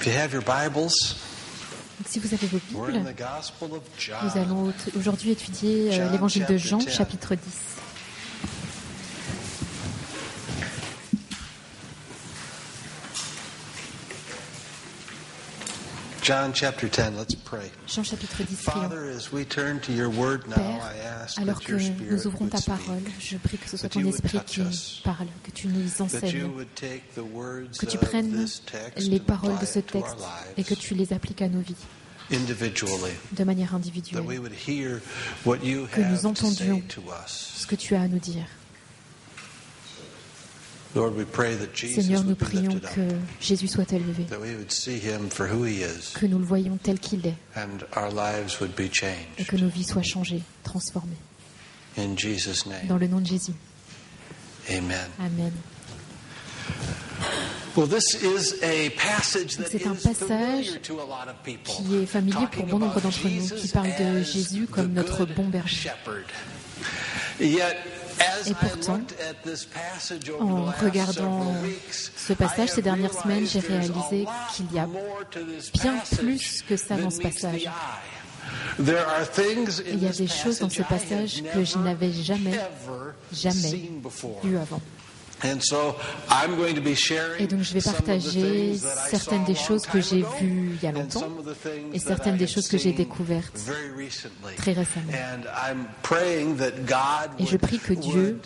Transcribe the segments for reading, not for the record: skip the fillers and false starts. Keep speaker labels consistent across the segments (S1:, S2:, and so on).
S1: If you have your Bibles,
S2: Donc, si vous avez vos
S1: we're
S2: Bibles,
S1: in the Gospel of
S2: nous
S1: John.
S2: allons aujourd'hui étudier l'évangile de Jean, chapitre 10.
S1: John chapter 10, let's pray.
S2: Jean chapitre 10, prions.
S1: Father, as we turn to your word now,
S2: Père,
S1: I ask
S2: alors
S1: that
S2: que
S1: your
S2: nous
S1: Spirit
S2: ouvrons
S1: would
S2: ta
S1: speak,
S2: parole, je prie que ce soit
S1: that you
S2: ton
S1: would
S2: esprit
S1: touch
S2: qui
S1: us,
S2: parle, que tu nous
S1: that you
S2: enseignes,
S1: would take the words
S2: que tu
S1: of
S2: prennes
S1: this text
S2: les
S1: and
S2: paroles
S1: apply
S2: de ce
S1: it to our
S2: texte et que
S1: lives
S2: tu les appliques à nos vies
S1: individually,
S2: de manière
S1: that we
S2: individuelle,
S1: would hear what you
S2: que nous
S1: have to say
S2: entendions
S1: to us.
S2: ce que tu as à nous dire.
S1: Lord, we pray that Jesus
S2: Seigneur, nous
S1: would be
S2: prions
S1: lifted up,
S2: que Jésus soit élevé,
S1: that we would see him for who he is,
S2: que nous le voyions tel qu'il est
S1: and our lives would be
S2: et
S1: changed.
S2: que nos vies soient changées, transformées.
S1: In Jesus' name,
S2: Dans le nom de Jésus.
S1: amen.
S2: Amen.
S1: Well, this is a passage that
S2: C'est un
S1: is
S2: passage
S1: familiar to a lot of people.
S2: qui est familier pour bon nombre d'entre nous, qui
S1: Jesus
S2: parle de
S1: as
S2: Jésus comme
S1: the
S2: notre
S1: good
S2: bon berger.
S1: shepherd. Yet, as
S2: Et
S1: I
S2: pourtant,
S1: looked at this passage over
S2: en
S1: the last
S2: regardant
S1: several weeks,
S2: ce passage ces dernières semaines, j'ai
S1: there's
S2: réalisé
S1: a
S2: qu'il y a
S1: lot more to this
S2: bien
S1: passage
S2: plus que ça dans ce
S1: than meets the
S2: passage.
S1: eye. There are things in
S2: Il y a
S1: this
S2: des choses dans ce
S1: passage
S2: passage que je n'avais jamais
S1: seen before.
S2: vues avant.
S1: And so I'm going to be sharing
S2: Et donc je vais
S1: some of the
S2: partager
S1: things that I
S2: certaines
S1: saw
S2: des
S1: a long
S2: choses que
S1: time
S2: j'ai
S1: ago,
S2: vues il y a
S1: and
S2: longtemps
S1: some of the things
S2: et
S1: that
S2: certaines
S1: I
S2: des
S1: have
S2: choses que j'ai
S1: seen
S2: découvertes
S1: very recently.
S2: très récemment.
S1: And I'm praying that God
S2: Et je prie que Dieu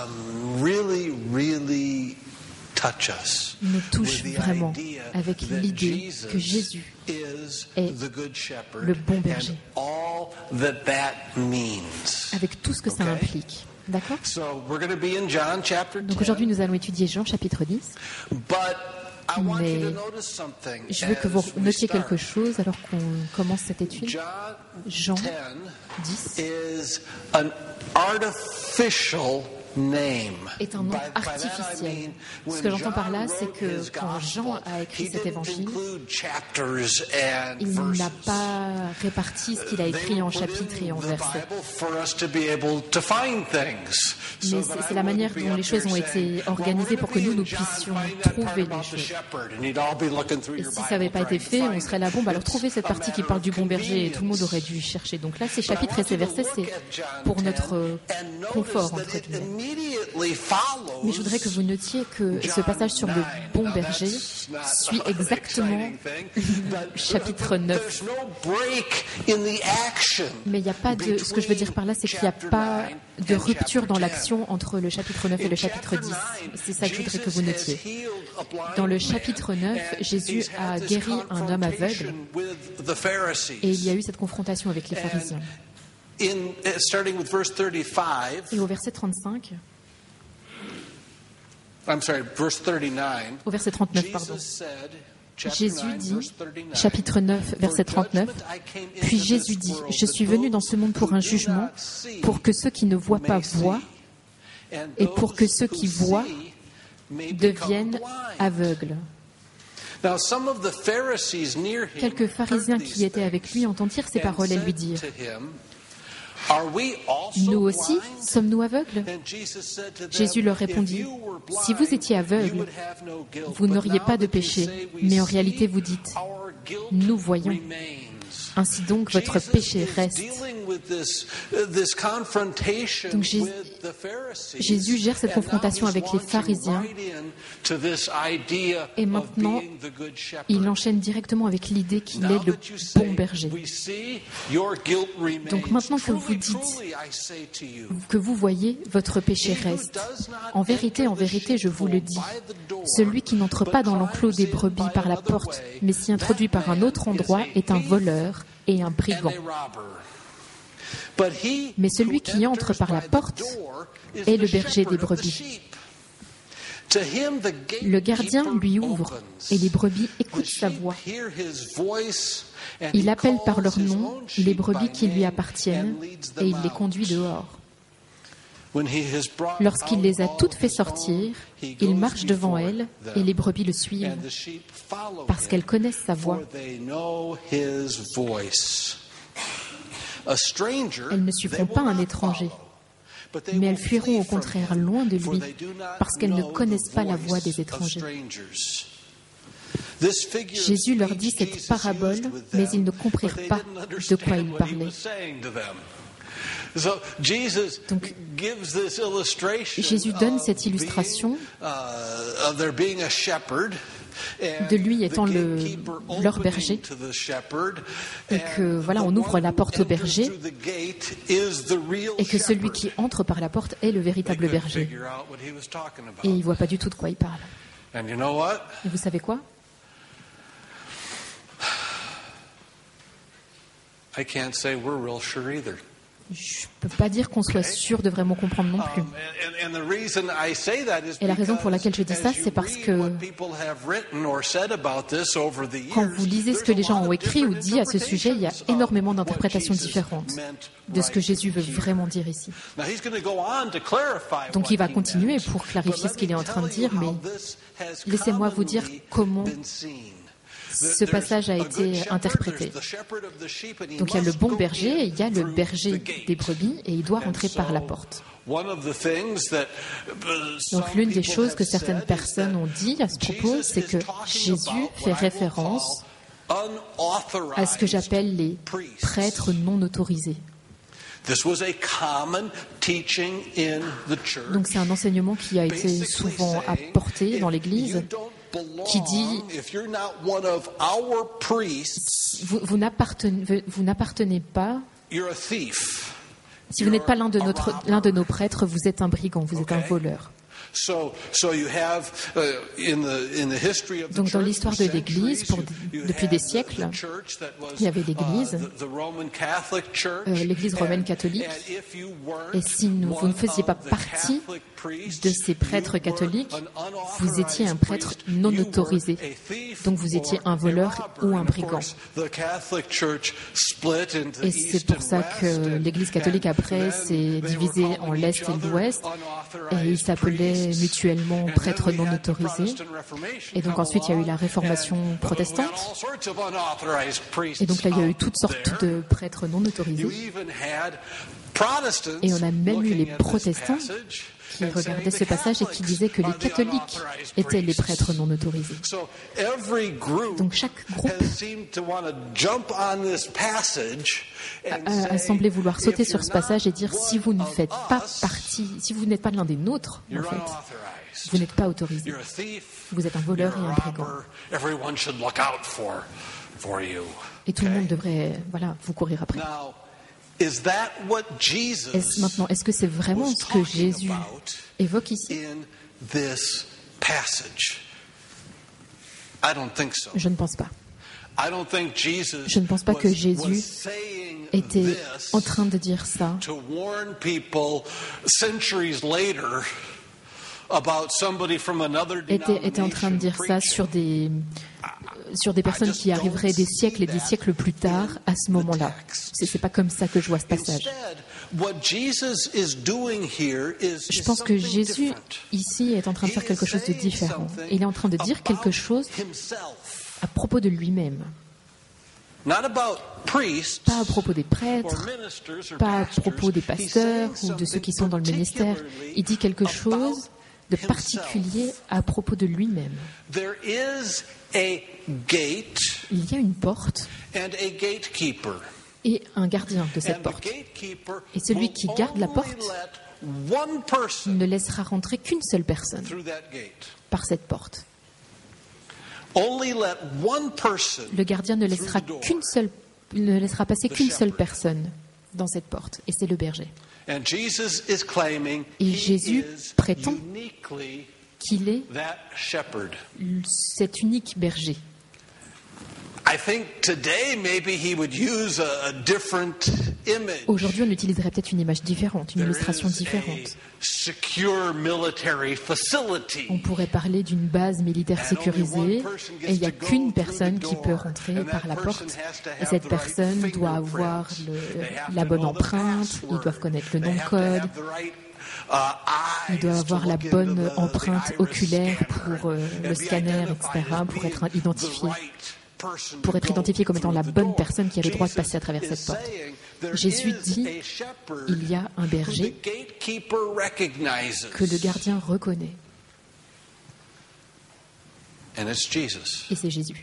S1: really touch us
S2: nous touche
S1: with the
S2: vraiment
S1: idea
S2: avec
S1: that
S2: l'idée que
S1: Jesus
S2: Jésus
S1: is
S2: est
S1: the good shepherd
S2: le bon berger.
S1: and all that means.
S2: avec tout ce que ça
S1: Okay.
S2: implique. D'accord ?
S1: So we're going to be in John chapter 10.
S2: Donc aujourd'hui nous allons étudier Jean chapitre 10.
S1: But I want
S2: Mais
S1: you to notice something
S2: je veux que vous
S1: as we
S2: notiez
S1: start.
S2: quelque chose alors qu'on commence cette étude.
S1: Jean
S2: Jean
S1: 10
S2: 10
S1: is an artificial name.
S2: est un nom
S1: By that I
S2: artificiel.
S1: mean,
S2: Ce
S1: when
S2: que j'entends par là,
S1: John
S2: c'est
S1: wrote
S2: que
S1: his
S2: quand Jean
S1: gospel,
S2: a écrit
S1: he
S2: cet
S1: didn't
S2: évangile,
S1: include chapters and
S2: il
S1: verses.
S2: n'a pas réparti ce qu'il a écrit en chapitres et en versets. Mais c'est la manière dont les choses ont été organisées pour que nous puissions trouver les choses. Et si ça n'avait pas été fait, on serait là, bon, bah alors trouvez cette partie qui parle du bon berger et tout le monde aurait dû chercher. Donc là, ces chapitres et ces versets, c'est pour notre confort, entre guillemets. Mais je voudrais que vous notiez que ce passage sur le bon berger suit exactement le chapitre 9. Mais il n'y a pas de... Ce que je veux dire par là, c'est qu'il n'y a pas de rupture dans l'action entre le chapitre 9 et le chapitre 10. C'est ça que je voudrais que vous notiez. Dans le chapitre 9, Jésus a guéri un homme aveugle et il y a eu cette confrontation avec les pharisiens. Et au verset 35... Au verset 39, pardon. Jésus dit, chapitre 9, verset 39, « Puis Jésus dit, je suis venu dans ce monde pour un jugement, pour que ceux qui ne voient pas voient, et pour que ceux qui voient deviennent aveugles. » Quelques pharisiens qui étaient avec lui entendirent ces paroles et lui dirent, « Nous aussi, sommes-nous aveugles ?» Jésus leur répondit, « Si vous étiez aveugles, vous n'auriez pas de péché, mais en réalité vous dites, « Nous voyons. » Ainsi donc, votre péché reste. Donc Jésus gère cette confrontation avec les pharisiens et maintenant, il enchaîne directement avec l'idée qu'il est le bon berger. Donc maintenant que vous dites, que vous voyez, votre péché reste. En vérité, je vous le dis, celui qui n'entre pas dans l'enclos des brebis par la porte, mais s'y introduit par un autre endroit, est un voleur et un brigand. Mais celui qui entre par la porte est le berger des brebis. Le gardien lui ouvre et les brebis écoutent sa voix. Il appelle par leur nom les brebis qui lui appartiennent et il les conduit dehors. Lorsqu'il les a toutes fait sortir, il marche devant elles et les brebis le suivent parce qu'elles connaissent sa voix. Elles ne suivront pas un étranger, mais elles fuiront au contraire loin de lui parce qu'elles ne connaissent pas la voix des étrangers. Jésus leur dit cette parabole, mais ils ne comprirent pas de quoi il parlait. Donc, Jésus donne cette illustration de lui étant leur berger, et que voilà, on ouvre la porte au berger, et que celui qui entre par la porte est le véritable berger. Et il ne voit pas du tout de quoi il parle. Et vous savez quoi?
S1: I can't say we're real sure either.
S2: Je ne peux pas dire qu'on soit sûr de vraiment comprendre non plus. Et la raison pour laquelle je dis ça, c'est parce que quand vous lisez ce que les gens ont écrit ou dit à ce sujet, il y a énormément d'interprétations différentes de ce que Jésus veut vraiment dire ici. Donc il va continuer pour clarifier ce qu'il est en train de dire, mais laissez-moi vous dire comment ce passage a été interprété. Donc il y a le bon berger et il y a le berger des brebis et il doit rentrer par la porte. Donc l'une des choses que certaines personnes ont dit à ce propos, c'est que Jésus fait référence à ce que j'appelle les prêtres non autorisés. Donc c'est un enseignement qui a été souvent apporté dans l'Église, qui dit vous n'appartenez pas, si vous n'êtes pas l'un de nos prêtres, vous êtes un brigand, vous êtes un voleur. Donc dans l'histoire de l'Église, depuis des siècles, il y avait l'Église, l'Église romaine catholique, et si vous ne faisiez pas partie de ces prêtres catholiques, vous étiez un prêtre non autorisé. Donc vous étiez un voleur ou un brigand. Et c'est pour ça que l'Église catholique après s'est divisée en l'Est et l'Ouest, et ils s'appelaient mutuellement prêtres non autorisés. Et donc ensuite il y a eu la réformation protestante. Et donc là il y a eu toutes sortes de prêtres non autorisés. Et on a même eu les protestants qui regardaient ce passage et qui disaient que les catholiques étaient les prêtres non autorisés. Donc chaque groupe a semblé vouloir sauter sur ce passage et dire si vous ne faites pas partie, si vous n'êtes pas l'un des nôtres, en fait, vous n'êtes pas autorisé. Vous êtes un voleur et un brigand. Et tout le monde devrait, vous courir après. Est-ce que c'est vraiment ce que Jésus évoque ici? Je ne pense pas. Je ne pense pas que Jésus était en train de dire ça était en train de dire ça sur des personnes qui arriveraient des siècles et des siècles plus tard à ce moment-là. C'est pas comme ça que je vois ce passage. Je pense que Jésus ici est en train de faire quelque chose de différent. Il est en train de dire quelque chose à propos de lui-même. Pas à propos des prêtres, pas à propos des pasteurs ou de ceux qui sont dans le ministère. Il dit quelque chose de particulier à propos de lui-même. Il y a une porte et un gardien de cette porte. Et celui qui garde la porte ne laissera rentrer qu'une seule personne par cette porte. Le gardien ne laissera passer qu'une seule personne dans cette porte, et c'est le berger. Et Jésus prétend qu'il est cet unique berger. Aujourd'hui, on utiliserait peut-être une image différente, une illustration différente. On pourrait parler d'une base militaire sécurisée et il n'y a qu'une personne qui peut rentrer par la porte. Et cette personne doit avoir la bonne empreinte, ils doivent connaître le nom de code, ils doivent avoir la bonne empreinte oculaire pour le scanner, etc., pour être identifié comme étant la bonne personne qui a le droit de passer à travers cette porte. Jésus dit, il y a un berger que le gardien reconnaît.
S1: And it's Jesus.
S2: Et c'est Jésus.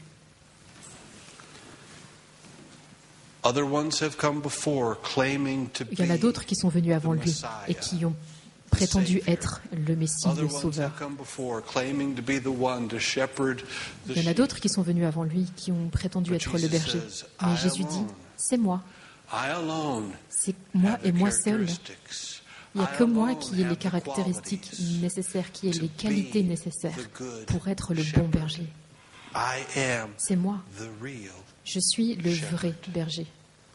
S1: Other ones have come before, claiming to
S2: Il y en a
S1: be
S2: d'autres qui sont venus avant lui et qui ont prétendu être le Messie,
S1: Other
S2: le
S1: ones
S2: Sauveur.
S1: have come before, claiming to be the one to shepherd the
S2: Il y en a
S1: sheep.
S2: d'autres qui sont venus avant lui, qui ont prétendu
S1: But
S2: être le
S1: Jesus
S2: berger.
S1: says,
S2: Mais
S1: I
S2: Jésus dit,
S1: alone.
S2: c'est moi,
S1: I alone
S2: c'est moi
S1: have
S2: et
S1: the
S2: moi seul.
S1: characteristics.
S2: Il n'y a
S1: I
S2: que moi
S1: alone
S2: qui ai
S1: have
S2: les
S1: the
S2: caractéristiques
S1: qualities
S2: nécessaires, qui ai
S1: to
S2: les qualités
S1: be
S2: nécessaires
S1: the good
S2: pour être le bon
S1: shepherd.
S2: berger.
S1: I am
S2: C'est moi,
S1: the real.
S2: je suis le
S1: shepherd.
S2: vrai berger.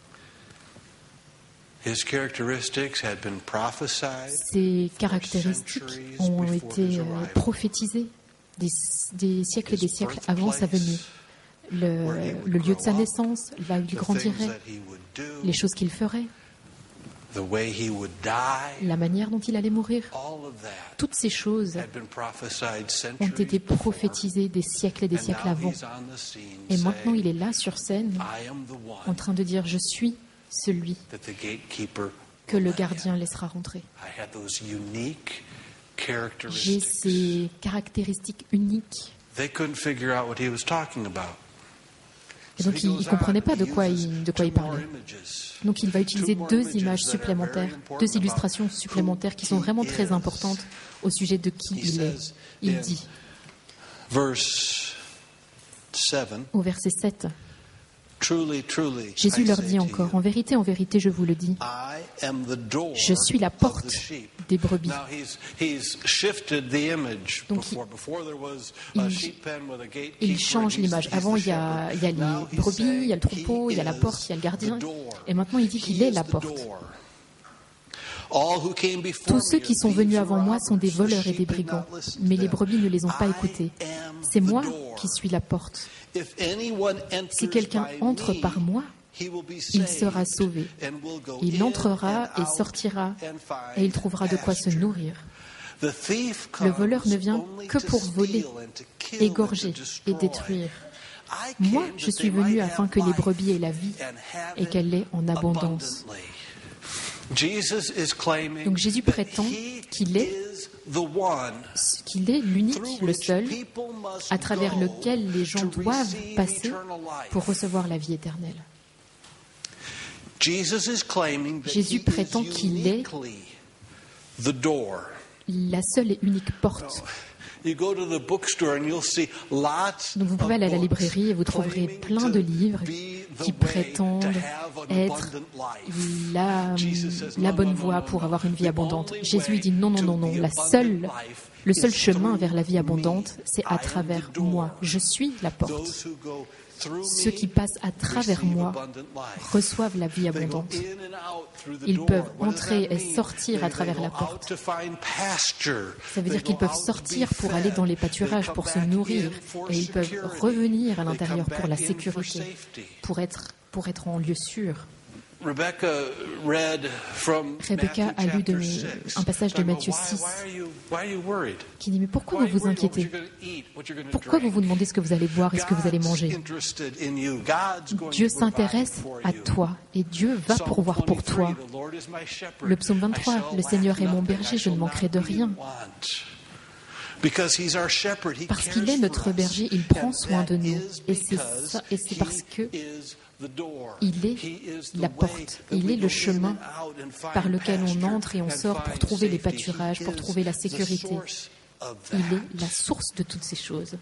S1: His characteristics had been prophesied
S2: Ces caractéristiques ont été prophétisées des siècles et des siècles avant sa venue. Le lieu de sa naissance, là où il
S1: the things
S2: grandirait,
S1: that he would do,
S2: les choses qu'il ferait,
S1: the way he would die,
S2: la manière dont il allait mourir.
S1: all of that
S2: Toutes ces choses
S1: had been prophesied
S2: ont
S1: centuries
S2: été
S1: before.
S2: prophétisées des siècles et des
S1: And
S2: siècles
S1: now
S2: avant.
S1: he's on the scene
S2: Et maintenant, il
S1: saying,
S2: est là sur scène,
S1: I am the
S2: en
S1: one
S2: train de dire, je suis celui
S1: that the gatekeeper
S2: que
S1: will
S2: le
S1: let
S2: gardien
S1: in.
S2: laissera rentrer.
S1: I had those unique
S2: J'ai
S1: characteristics.
S2: ces caractéristiques uniques.
S1: They couldn't figure out what he was talking about.
S2: Et donc, il ne comprenait pas de quoi il parlait. Donc, il va utiliser deux images supplémentaires, deux illustrations supplémentaires qui sont vraiment très importantes au sujet de qui il est. Il dit,
S1: Verse 7,
S2: au verset 7,
S1: Truly, truly,
S2: Jésus
S1: I
S2: leur
S1: say
S2: dit
S1: to
S2: encore,
S1: you,
S2: en vérité, je vous le dis,
S1: I am the door
S2: je suis la
S1: of
S2: porte
S1: the sheep.
S2: des brebis.
S1: Now he's shifted the image.
S2: Donc,
S1: Before there was a
S2: il-
S1: sheep pen with a gatekeeper.
S2: Il change
S1: and
S2: l'image.
S1: he's
S2: Avant,
S1: the
S2: il y a
S1: shepherd. Now
S2: les
S1: he's
S2: brebis, il y a le
S1: saying
S2: troupeau, il y a la
S1: he
S2: porte, il y a le
S1: is
S2: gardien.
S1: the door.
S2: Et maintenant, il dit qu'il
S1: He
S2: est
S1: is
S2: la
S1: the
S2: porte.
S1: door. All who came before
S2: Tous ceux
S1: me
S2: qui
S1: are
S2: sont venus
S1: thieves
S2: avant
S1: and
S2: moi sont des
S1: robbers. The
S2: voleurs et des
S1: sheep did
S2: brigands.
S1: not listen
S2: Mais
S1: to
S2: les
S1: them.
S2: brebis ne les ont pas
S1: I
S2: écoutés.
S1: am
S2: C'est
S1: the
S2: moi
S1: door.
S2: qui suis la porte.
S1: If anyone enters
S2: Si quelqu'un
S1: by
S2: entre
S1: me,
S2: par moi,
S1: he will be
S2: il
S1: saved
S2: sera sauvé.
S1: and will go
S2: Il
S1: in
S2: entrera
S1: and
S2: et
S1: out
S2: sortira,
S1: and find
S2: et il trouvera de quoi se
S1: pasture.
S2: nourrir.
S1: The thief
S2: Le voleur ne vient
S1: comes
S2: que
S1: only
S2: pour
S1: to
S2: voler,
S1: steal and to kill
S2: égorger
S1: and to
S2: et
S1: destroy.
S2: détruire.
S1: I
S2: Moi,
S1: came
S2: je
S1: that
S2: suis
S1: they
S2: venu
S1: might
S2: afin
S1: have
S2: que les
S1: life
S2: brebis aient la vie
S1: and have
S2: et
S1: it
S2: qu'elle l'ait en abondance.
S1: abundantly. Jesus is claiming
S2: Donc Jésus
S1: that
S2: prétend
S1: he
S2: qu'il est
S1: is the one
S2: Qu'il est l'unique,
S1: through
S2: le
S1: which
S2: seul,
S1: people must
S2: à travers
S1: go
S2: lequel les gens
S1: to
S2: doivent
S1: receive
S2: passer
S1: eternal life.
S2: pour recevoir la vie éternelle.
S1: Jesus is claiming that
S2: Jésus
S1: he
S2: prétend
S1: is
S2: qu'il est
S1: uniquely the door.
S2: La seule et unique porte.
S1: You go to the bookstore and you'll see lots
S2: Donc vous pouvez aller à la
S1: of books
S2: librairie et vous trouverez
S1: claiming
S2: plein
S1: to
S2: de livres
S1: be the
S2: qui
S1: way
S2: prétendent
S1: to have an
S2: être
S1: abundant life.
S2: la
S1: Jesus says,
S2: la
S1: no,
S2: bonne
S1: no, no,
S2: voie
S1: no,
S2: pour
S1: no.
S2: avoir une vie
S1: The
S2: abondante.
S1: only
S2: Jésus
S1: way
S2: dit non, non,
S1: to
S2: non, non.
S1: the
S2: Le
S1: abundant life
S2: seul
S1: is
S2: chemin
S1: through
S2: vers la vie
S1: me.
S2: abondante, c'est
S1: I
S2: à
S1: am the
S2: travers
S1: door.
S2: moi. Je suis la porte.
S1: Those who go through
S2: Ceux
S1: me
S2: qui passent à travers
S1: receive
S2: moi
S1: abundant life.
S2: reçoivent la vie
S1: They go
S2: abondante.
S1: in and out through the
S2: Ils
S1: door.
S2: peuvent
S1: What does
S2: entrer
S1: that
S2: et
S1: mean?
S2: sortir à
S1: They
S2: travers
S1: go
S2: la
S1: out
S2: porte.
S1: to find pasture.
S2: Ça veut
S1: They
S2: dire qu'ils
S1: go
S2: peuvent
S1: out to
S2: sortir
S1: be
S2: pour aller dans les
S1: fed. They
S2: pâturages,
S1: come
S2: pour se
S1: back
S2: nourrir,
S1: in for
S2: et ils peuvent
S1: security.
S2: revenir à
S1: They
S2: l'intérieur
S1: come
S2: pour la
S1: back in for
S2: sécurité,
S1: safety.
S2: pour être en lieu sûr.
S1: Rebecca read from
S2: Rebecca
S1: Matthew
S2: a lu
S1: chapter 6.
S2: un passage de
S1: Talking about
S2: Matthieu
S1: why
S2: 6
S1: are you worried?
S2: qui dit mais pourquoi
S1: Why are
S2: vous
S1: you
S2: vous
S1: worried about what
S2: inquiétez?
S1: you're gonna eat, what you're gonna
S2: Pourquoi vous
S1: drink?
S2: vous demandez ce que vous allez boire et ce que vous allez
S1: God's
S2: manger?
S1: interested in you. God's going
S2: Dieu
S1: to provide
S2: s'intéresse
S1: for
S2: à
S1: you.
S2: toi et Dieu va
S1: Psalm
S2: pourvoir pour
S1: 23,
S2: toi.
S1: the Lord is my shepherd.
S2: Le psaume
S1: I
S2: 23,
S1: shall
S2: le Seigneur
S1: lack
S2: est mon
S1: nothing.
S2: berger,
S1: I
S2: je ne
S1: shall
S2: manquerai de
S1: not be
S2: rien.
S1: in want. Because he's our shepherd, he
S2: Parce
S1: cares
S2: qu'il est
S1: for
S2: notre
S1: us.
S2: berger, il prend
S1: And
S2: soin de
S1: that
S2: nous.
S1: is
S2: Et c'est
S1: because
S2: ça, et c'est parce que
S1: he is the door.
S2: il est
S1: He is the
S2: la
S1: way
S2: porte,
S1: that
S2: il
S1: we
S2: est
S1: go
S2: le
S1: in
S2: chemin
S1: and out and find
S2: par lequel on
S1: pasture
S2: entre et on
S1: and
S2: sort pour
S1: find
S2: trouver les
S1: safety.
S2: pâturages,
S1: He
S2: pour
S1: is
S2: trouver la
S1: the
S2: sécurité.
S1: source of
S2: Il
S1: that.
S2: est la source de toutes ces choses.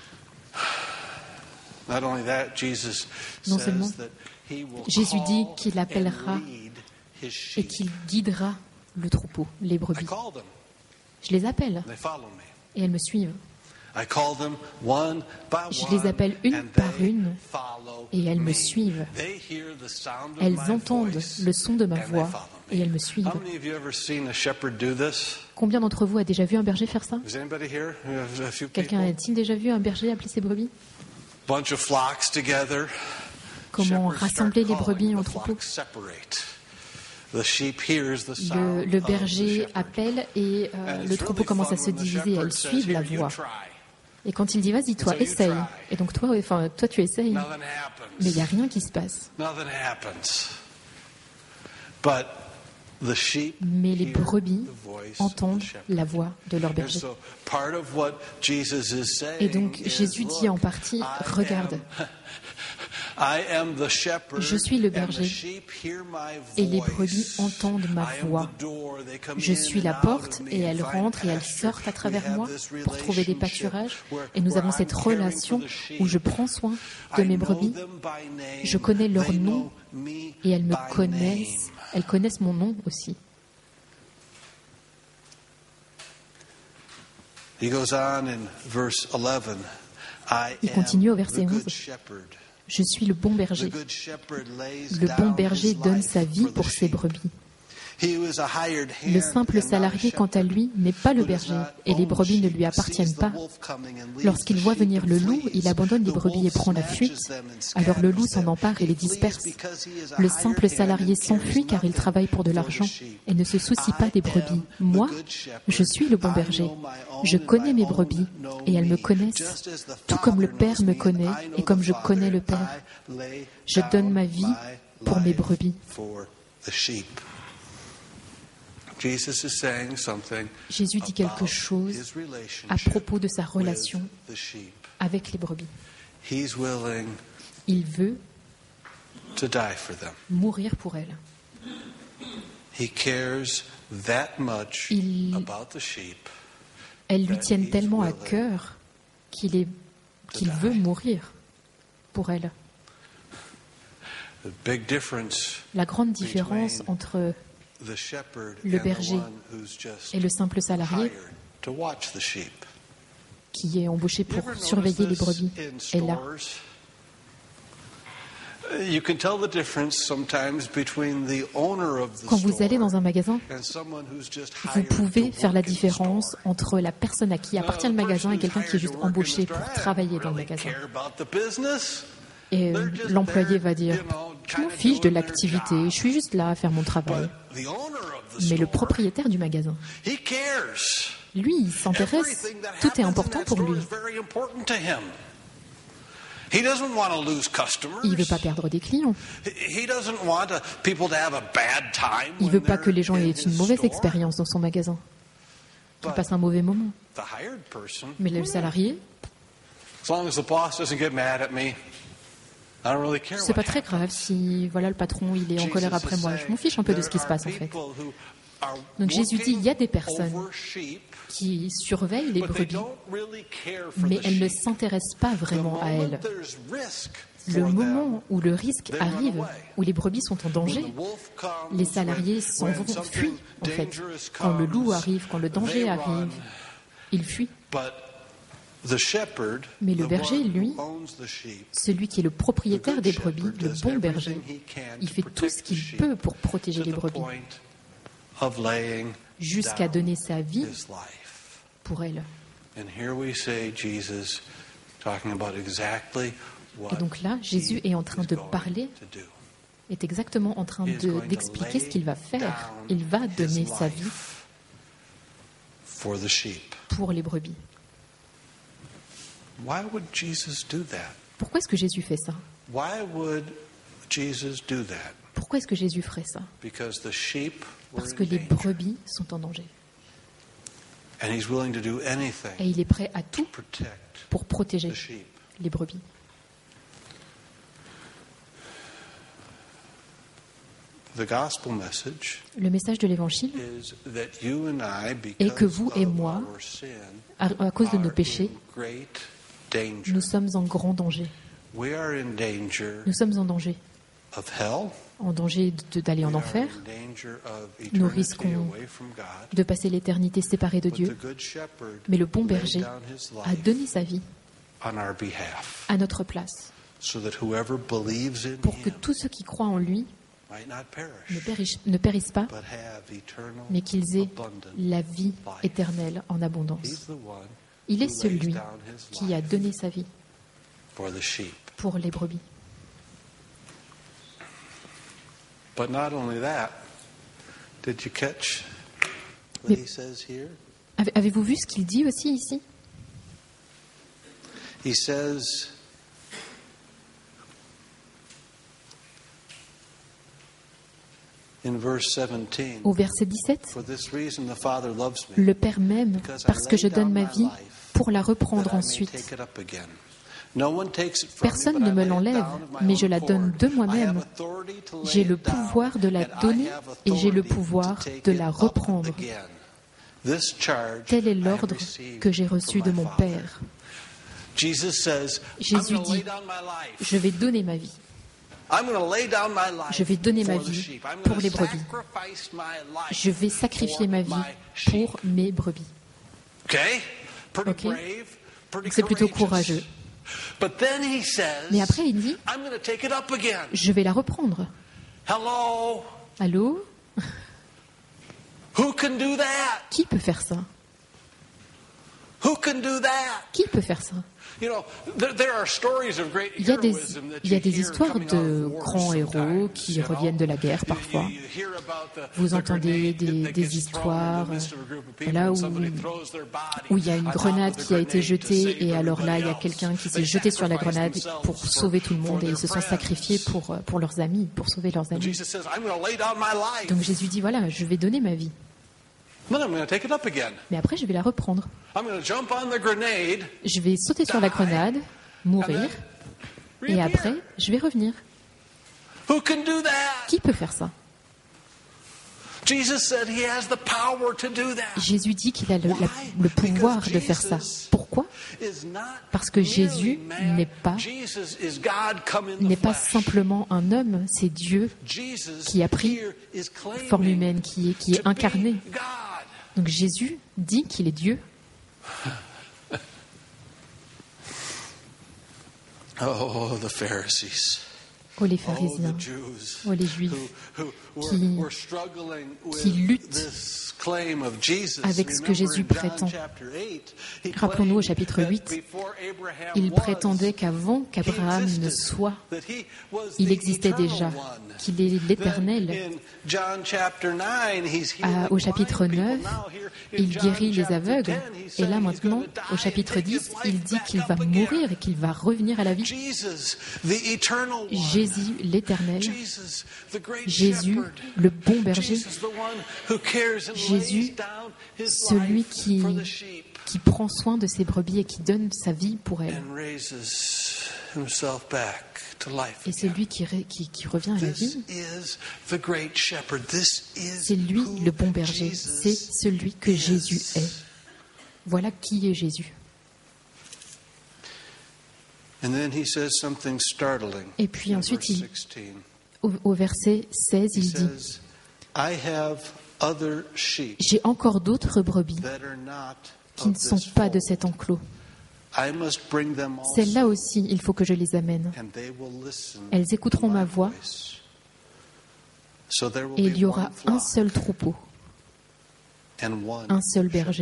S1: Not only that, Jesus
S2: Non
S1: says
S2: seulement,
S1: that he will
S2: Jésus dit
S1: call
S2: qu'il appellera
S1: and lead his
S2: Et
S1: sheep.
S2: qu'il guidera le troupeau, les
S1: I
S2: brebis.
S1: call them,
S2: Je les appelle
S1: they follow me.
S2: et elles me suivent.
S1: I call them one by
S2: Je
S1: one,
S2: les appelle une
S1: and
S2: par
S1: they
S2: une,
S1: follow
S2: et elles me
S1: me.
S2: suivent.
S1: They hear the sound of
S2: Elles
S1: my
S2: entendent
S1: voice,
S2: le son de ma
S1: and they
S2: voix
S1: follow me.
S2: et elles me suivent.
S1: How many of you ever seen a shepherd do this?
S2: Combien d'entre vous a déjà vu un berger faire ça?
S1: Is anybody here? We have a few
S2: Quelqu'un
S1: people.
S2: a-t-il déjà vu un berger appeler ses brebis?
S1: Bunch of flocks together.
S2: Comment
S1: Shepherds
S2: rassembler
S1: start
S2: les brebis
S1: calling,
S2: en
S1: the
S2: troupeau?
S1: flocks separate. The sheep hears the sound
S2: Le
S1: of the
S2: berger
S1: shepherd.
S2: appelle et
S1: And
S2: le
S1: it's
S2: troupeau
S1: really
S2: commence à
S1: fun
S2: se
S1: when the
S2: diviser.
S1: shepherd
S2: Elles
S1: says,
S2: suivent la
S1: "Here, you
S2: voix.
S1: try."
S2: Et quand il dit vas-y toi,
S1: And so you
S2: essaye.
S1: try.
S2: Et donc toi tu essayes.
S1: Nothing happens.
S2: Mais il n'y a rien qui se passe.
S1: Nothing happens. But
S2: Mais les brebis entendent la voix de leur berger. Et donc Jésus dit en partie, regarde, je suis le berger et les brebis entendent ma voix. Je suis la porte et elles rentrent et elles sortent à travers moi pour trouver des pâturages. Et nous avons cette relation où je prends soin de mes brebis. Je connais leur nom et elles me connaissent. Elles connaissent mon nom aussi. Il continue au verset 11. Je suis le bon berger. Le bon berger donne sa vie pour ses brebis. Le simple salarié, quant à lui, n'est pas le berger, et les brebis ne lui appartiennent pas. Lorsqu'il voit venir le loup, il abandonne les brebis et prend la fuite. Alors le loup s'en empare et les disperse. Le simple salarié s'enfuit car il travaille pour de l'argent et ne se soucie pas des brebis. Moi, je suis le bon berger. Je connais mes brebis et elles me connaissent, tout comme le Père me connaît et comme je connais le Père. Je donne ma vie pour mes brebis. Jésus dit quelque chose à propos de sa relation avec les brebis. Il veut mourir pour elles. Elles lui tiennent tellement à cœur qu'il veut mourir pour elles. La grande différence entre le berger et le simple salarié qui est embauché pour surveiller les brebis est là. Quand vous allez dans un magasin, vous pouvez faire la différence entre la personne à qui appartient le magasin et quelqu'un qui est juste embauché pour travailler dans le magasin. Et l'employé va dire « Je m'en fiche de l'activité, je suis juste là à faire mon travail. » Mais le propriétaire du magasin, lui, il s'intéresse. Tout est important pour lui. Il ne veut pas perdre des clients. Il ne veut pas que les gens aient une mauvaise expérience dans son magasin, qu'ils passent un mauvais moment. Mais le salarié, c'est pas très grave si le patron il est en colère après moi. Je m'en fiche un peu de ce qui se passe en fait. Donc Jésus dit il y a des personnes qui surveillent les brebis, mais elles ne s'intéressent pas vraiment à elles. Le moment où le risque arrive, où les brebis sont en danger, les salariés s'en vont, fuient en fait. Quand le loup arrive, quand le danger arrive, ils fuient. Mais le berger, lui, celui qui est le propriétaire des brebis, le bon berger, il fait tout ce qu'il peut pour protéger les brebis, jusqu'à donner sa vie pour elles. Et donc là, Jésus est en train de parler, est exactement en train d'expliquer ce qu'il va faire. Il va donner sa vie pour les brebis. Pourquoi est-ce que Jésus fait ça? Pourquoi est-ce que Jésus ferait ça? Parce que les brebis sont en danger. Et il est prêt à tout pour protéger les brebis. Le message de l'Évangile est que vous et moi, à cause de nos péchés, nous sommes en grand danger. Nous sommes en danger. En danger d'aller en enfer. Nous risquons de passer l'éternité séparés de Dieu. Mais le bon berger a donné sa vie à notre place pour que tous ceux qui croient en lui ne périssent pas, mais qu'ils aient la vie éternelle en abondance. Il est celui qui a donné sa vie pour les brebis. Mais avez-vous vu ce qu'il dit aussi ici? Au verset 17, le Père m'aime parce que je donne ma vie pour la reprendre ensuite. Personne ne me l'enlève, mais je la donne de moi-même. J'ai le pouvoir de la donner et j'ai le pouvoir de la reprendre. Tel est l'ordre que j'ai reçu de mon Père. Jésus dit, je vais donner ma vie. Je vais donner ma vie pour les brebis. Je vais sacrifier ma vie pour mes brebis. Ok? C'est plutôt courageux. Mais après, il dit, je vais la reprendre. Allô? Qui peut faire ça? Qui peut faire ça? Il y a des histoires de grands héros qui reviennent de la guerre parfois. Vous entendez des histoires là où il y a une grenade qui a été jetée et alors là il y a quelqu'un qui s'est jeté sur la grenade pour sauver tout le monde et ils se sont sacrifiés pour leurs amis, pour sauver leurs amis. Donc Jésus dit voilà, je vais donner ma vie. Mais après, je vais la reprendre. Je vais sauter sur la grenade, mourir, et après, je vais revenir. Qui peut faire ça? Jésus dit qu'il a le pouvoir de faire ça. Pourquoi? Parce que Jésus n'est pas simplement un homme, c'est Dieu qui a pris forme humaine, qui est incarné. Donc Jésus dit qu'il est Dieu.
S1: Oh, the Pharisees.
S2: Oh, les pharisiens, oh, les juifs qui luttent avec ce que Jésus prétend. Rappelons-nous au chapitre 8, il prétendait qu'avant qu'Abraham ne soit, il existait déjà, qu'il est l'Éternel. Au chapitre 9, il guérit les aveugles. Et là maintenant, au chapitre 10, il dit qu'il va mourir et qu'il va revenir à la vie. Jésus, l'Éternel, Jésus, le bon berger, Jésus, celui qui prend soin de ses brebis et qui donne sa vie pour elles. Et c'est lui qui revient à la vie. C'est lui le bon berger, c'est celui que Jésus est. Voilà qui est Jésus. Et puis ensuite, au verset 16, il dit « J'ai encore d'autres brebis qui ne sont pas de cet enclos. Celles-là aussi, il faut que je les amène. Elles écouteront ma voix et il y aura un seul troupeau, un seul berger. »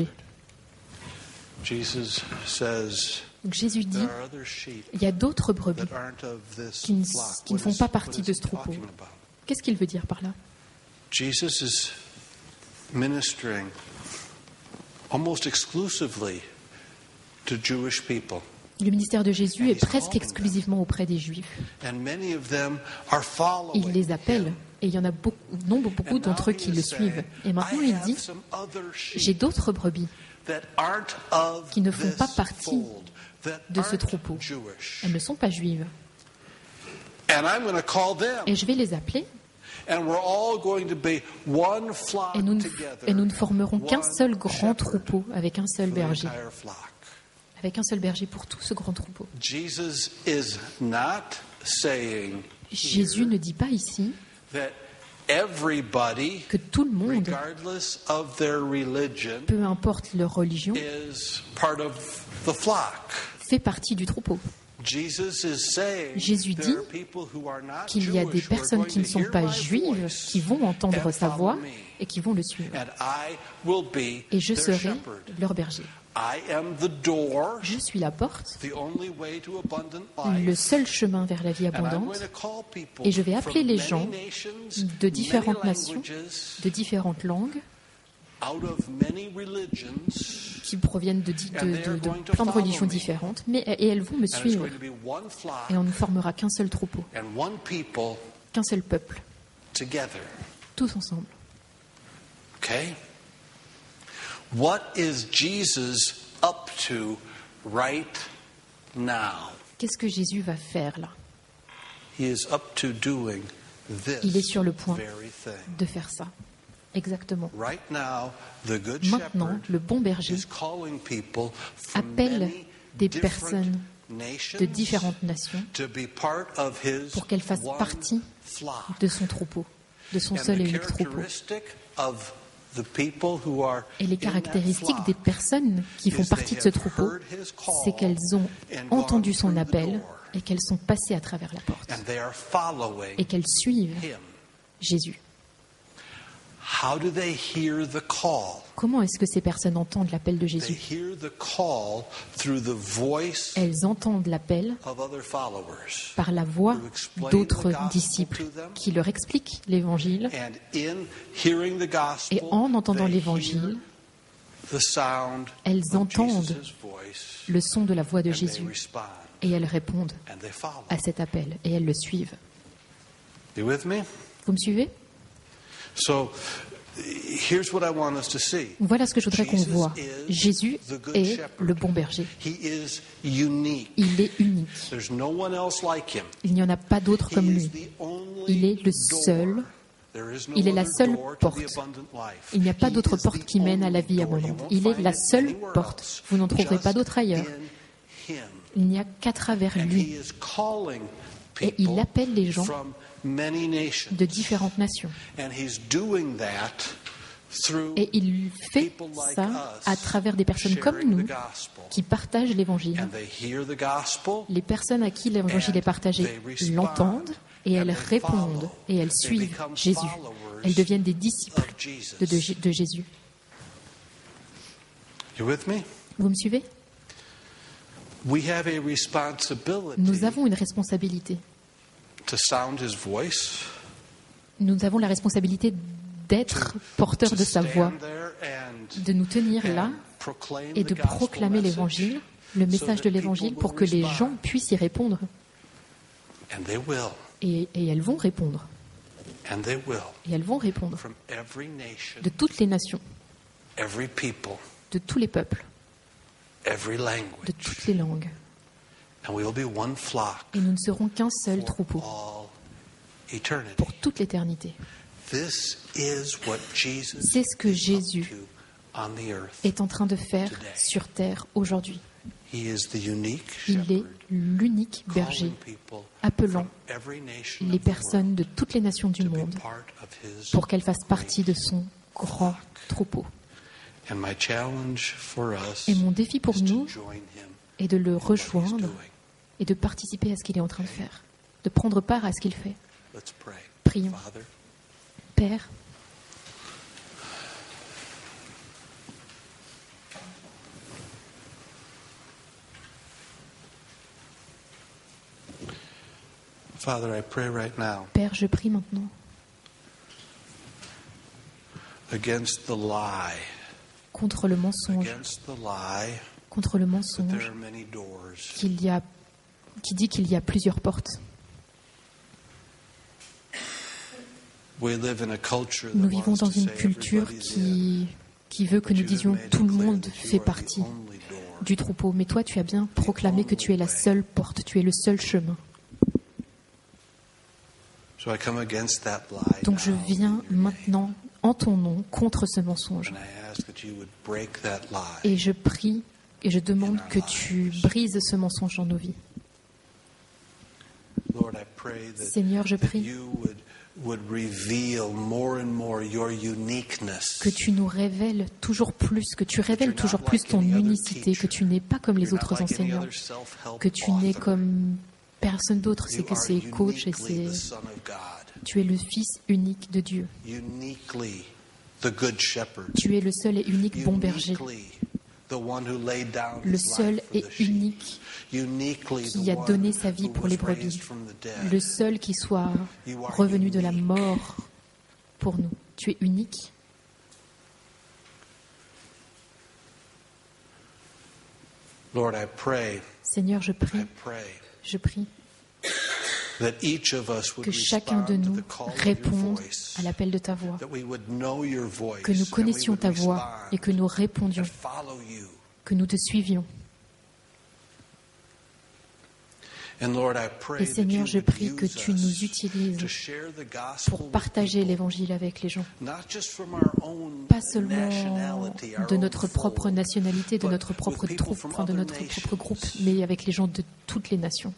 S2: Donc Jésus dit, il y a d'autres brebis qui ne font pas partie de ce troupeau. Qu'est-ce qu'il veut dire par là?
S1: Jésus is ministering almost exclusively to Jewish people.
S2: Le ministère de Jésus est presque exclusivement auprès des Juifs. Il les appelle, et il y en a beaucoup d'entre eux qui le suivent. Et maintenant il dit, j'ai d'autres brebis qui ne font pas partie de ce troupeau. Elles ne sont pas juives. Et je vais les appeler. Et nous ne formerons qu'un seul grand troupeau avec un seul berger. Avec un seul berger pour tout ce grand troupeau. Jésus ne dit pas ici que tout le monde, peu importe leur religion, fait partie du troupeau. Jésus dit qu'il y a des personnes qui ne sont pas juives qui vont entendre sa voix et qui vont le suivre. Et je serai leur berger. Je suis la porte, le seul chemin vers la vie abondante, et je vais appeler les gens de différentes nations, de différentes langues, qui proviennent de plein de religions différentes, et elles vont me suivre. Et on ne formera qu'un seul troupeau, qu'un seul peuple, tous ensemble.
S1: Okay? What is Jesus up to right now?
S2: Qu'est-ce que Jésus va faire là?
S1: He is up to doing this
S2: Il est sur le point
S1: very thing.
S2: de faire ça. Exactement.
S1: Right now, the good
S2: Maintenant,
S1: shepherd
S2: le bon berger
S1: is calling people from
S2: appelle
S1: many
S2: des
S1: different
S2: personnes
S1: nations
S2: de différentes nations
S1: to be part of his
S2: pour qu'elles fassent
S1: one
S2: partie
S1: flock.
S2: de son troupeau, de son
S1: And
S2: seul et
S1: the
S2: unique troupeau.
S1: characteristic of the people who are
S2: Et les
S1: in that
S2: caractéristiques
S1: flock
S2: des personnes qui font
S1: is they
S2: partie de ce
S1: have
S2: troupeau,
S1: heard his call
S2: c'est qu'elles ont
S1: and
S2: entendu
S1: gone
S2: son
S1: through the
S2: appel
S1: door,
S2: et qu'elles sont passées à travers la porte
S1: and they are following
S2: et qu'elles suivent
S1: him.
S2: Jésus.
S1: How do they hear the call?
S2: Comment est-ce que ces personnes entendent l'appel de
S1: They
S2: Jésus?
S1: hear the call through the voice
S2: Elles entendent l'appel
S1: of other followers.
S2: par la voix
S1: Who explain
S2: d'autres
S1: the gospel
S2: disciples
S1: to them.
S2: qui leur expliquent l'Évangile.
S1: And in hearing the gospel,
S2: Et en entendant
S1: they
S2: l'Évangile,
S1: hear the sound
S2: elles
S1: of
S2: entendent
S1: Jesus' voice,
S2: le son de la voix de
S1: and they
S2: Jésus
S1: respond,
S2: et elles répondent
S1: and they follow.
S2: à cet appel et elles le suivent.
S1: You with me?
S2: Vous me suivez?
S1: So, here's what I want us to see.
S2: Voilà ce que je voudrais qu'on
S1: Jesus
S2: voit.
S1: is
S2: Jésus
S1: the good
S2: est
S1: shepherd.
S2: le bon berger.
S1: He is unique.
S2: Il est unique.
S1: There's no one else like him.
S2: Il n'y en a pas d'autre comme
S1: He
S2: lui.
S1: is the only
S2: Il est le
S1: door.
S2: seul.
S1: There is no
S2: Il est la
S1: other
S2: seule
S1: door to the
S2: porte.
S1: abundant life.
S2: Il n'y a pas
S1: He
S2: d'autre
S1: is
S2: porte
S1: the
S2: qui mène à la
S1: only
S2: vie
S1: door. You
S2: abondante.
S1: won't
S2: Il est
S1: find
S2: la
S1: it
S2: seule
S1: anywhere
S2: porte.
S1: else.
S2: Vous n'en trouverez
S1: Just
S2: pas d'autre ailleurs.
S1: in him.
S2: Il n'y a qu'à travers
S1: And he
S2: lui.
S1: is calling
S2: Et il
S1: people
S2: appelle les gens
S1: from many nations.
S2: de différentes nations.
S1: And he's doing that through
S2: Et il fait
S1: people like
S2: ça
S1: us
S2: à travers des personnes comme
S1: sharing
S2: nous
S1: the gospel.
S2: qui partagent l'Évangile.
S1: And they hear the gospel.
S2: Les personnes à qui l'Évangile est partagé l'entendent et elles répondent et elles suivent Jésus. Elles deviennent des disciples
S1: Of Jesus.
S2: de Jésus.
S1: You with me?
S2: Vous me suivez?
S1: We have a responsibility
S2: Nous avons une responsabilité.
S1: to sound his voice,
S2: Nous avons la responsabilité d'être porteurs de sa voix,
S1: stand there and
S2: de nous tenir là
S1: proclaim
S2: et
S1: the
S2: de
S1: gospel
S2: proclamer
S1: message,
S2: l'Évangile, le message de l'Évangile, pour que les gens puissent y répondre.
S1: and they will,
S2: Et elles vont répondre.
S1: and they will,
S2: Et elles vont répondre.
S1: from every nation,
S2: De toutes les nations,
S1: every people,
S2: de tous les peuples,
S1: every
S2: de
S1: language,
S2: toutes les langues.
S1: and we will be one flock
S2: Et nous ne serons qu'un seul
S1: for
S2: troupeau
S1: all eternity.
S2: pour toute l'éternité.
S1: This is what Jesus
S2: C'est ce que
S1: is
S2: Jésus
S1: up to on the earth.
S2: est en train de faire sur terre aujourd'hui.
S1: He is the unique
S2: Il est
S1: shepherd,
S2: l'unique berger,
S1: calling people
S2: appelant
S1: from every nation
S2: les
S1: of the world
S2: personnes de toutes les nations du
S1: to be
S2: monde
S1: part of his
S2: pour qu'elles fassent partie de son grand troupeau.
S1: And my challenge for us
S2: Et mon défi pour
S1: is to
S2: nous
S1: join him
S2: est de le
S1: in what he's
S2: rejoindre
S1: doing.
S2: et de participer à ce qu'il est en train de faire, de prendre part à ce qu'il fait.
S1: Let's pray.
S2: Prions.
S1: Father,
S2: Père,
S1: Father, I pray right now
S2: Père, je prie maintenant
S1: against the lie,
S2: contre le mensonge,
S1: against the lie
S2: contre le
S1: that
S2: mensonge
S1: there are many doors.
S2: qui dit qu'il y a plusieurs portes.
S1: We live in a culture that
S2: Nous vivons
S1: wants
S2: dans
S1: to
S2: une
S1: say
S2: culture
S1: everybody's in,
S2: qui veut que
S1: but
S2: nous
S1: you have
S2: disions
S1: made
S2: tout
S1: it
S2: le
S1: clear
S2: monde
S1: that you
S2: fait
S1: are the
S2: partie
S1: only door.
S2: du troupeau. Mais toi, tu as bien proclamé que tu es la seule porte, tu es le seul chemin.
S1: So I come against that lie
S2: Donc je
S1: now
S2: viens
S1: in your name.
S2: maintenant en ton nom contre ce mensonge.
S1: And I ask that you would break that lie.
S2: Et je prie et je demande que tu brises ce mensonge dans nos vies.
S1: Lord, I pray that,
S2: Seigneur, je
S1: that
S2: prie
S1: you would reveal more and more your uniqueness.
S2: que tu nous révèles toujours plus, que tu révèles toujours plus ton unicité, que tu n'es pas comme les
S1: You're not
S2: autres
S1: like any
S2: enseignants,
S1: other self-help
S2: que tu n'es
S1: author.
S2: comme personne d'autre, c'est
S1: You
S2: que
S1: are
S2: c'est coach et
S1: uniquely the
S2: c'est...
S1: Son of God,
S2: Tu es le Fils unique de Dieu.
S1: uniquely the Good Shepherd,
S2: Tu es le seul et unique bon berger,
S1: uniquely the one who laid down
S2: le
S1: his
S2: seul
S1: life for
S2: et
S1: the sheep,
S2: unique
S1: uniquely
S2: qui
S1: the
S2: a donné
S1: one
S2: sa vie
S1: who
S2: pour
S1: was
S2: les
S1: raised
S2: brebis,
S1: from the dead.
S2: le seul qui soit
S1: You are
S2: revenu de la
S1: unique.
S2: mort pour nous. Tu es unique.
S1: Lord, I pray,
S2: Seigneur, je
S1: I
S2: prie,
S1: pray
S2: je prie Que chacun de nous réponde à l'appel de ta voix, que nous connaissions ta voix et que nous répondions, que nous te suivions. Et Seigneur, je prie que tu nous utilises pour partager l'Évangile avec les gens, pas seulement de notre propre nationalité, de notre propre troupe, de notre propre groupe, mais avec les gens de toutes les nations.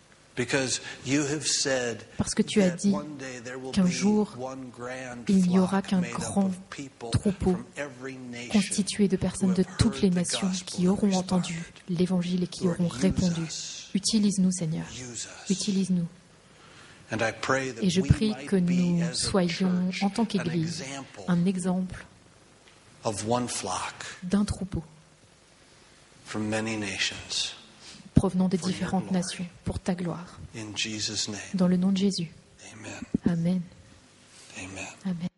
S2: Parce que tu as dit qu'un jour, il n'y aura qu'un grand troupeau constitué de personnes de toutes les nations qui auront entendu l'Évangile et qui auront répondu. Utilise-nous, Seigneur. Utilise-nous. Et je prie que nous soyons, en tant qu'Église, un exemple d'un troupeau provenant des différentes nations pour ta gloire. Dans le nom de Jésus. Amen. Amen.